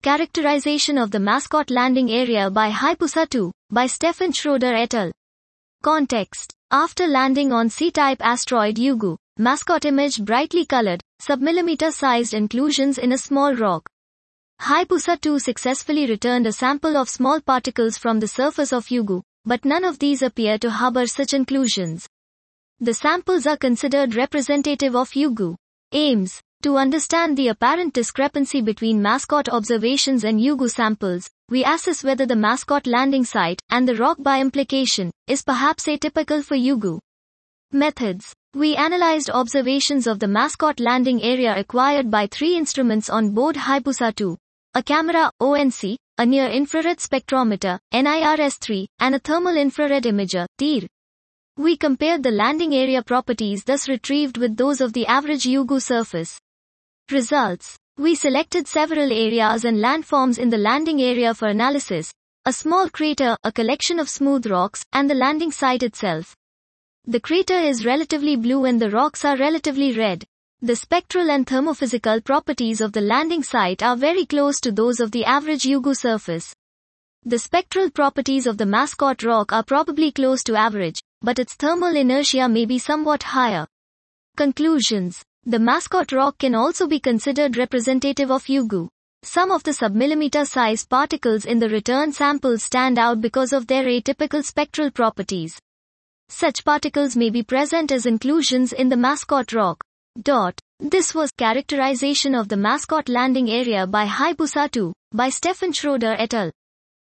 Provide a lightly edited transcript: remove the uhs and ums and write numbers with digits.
Characterization of the mascot landing area by Hayabusa 2, by Stefan Schroeder et al. Context. After landing on C-type asteroid Yugu, mascot emerged brightly colored, submillimeter-sized inclusions in a small rock. Hayabusa 2 successfully returned a sample of small particles from the surface of Yugu, but none of these appear to harbor such inclusions. The samples are considered representative of Yugu. Aims. To understand the apparent discrepancy between mascot observations and Yugu samples, we assess whether the mascot landing site, and the rock by implication, is perhaps atypical for Yugu. Methods. We analyzed observations of the mascot landing area acquired by 3 instruments on board Hayabusa 2. A camera, ONC, a near-infrared spectrometer, NIRS-3, and a thermal infrared imager, TIR. We compared the landing area properties thus retrieved with those of the average Yugu surface. Results. We selected several areas and landforms in the landing area for analysis: a small crater, a collection of smooth rocks, and the landing site itself. The crater is relatively blue and the rocks are relatively red. The spectral and thermophysical properties of the landing site are very close to those of the average Yugu surface. The spectral properties of the mascot rock are probably close to average, but its thermal inertia may be somewhat higher. Conclusions. The mascot rock can also be considered representative of Yugu. Some of the submillimeter-sized particles in the return samples stand out because of their atypical spectral properties. Such particles may be present as inclusions in the mascot rock. This was Characterization of the Mascot Landing Area by Hayabusa 2, by Stefan Schroeder et al.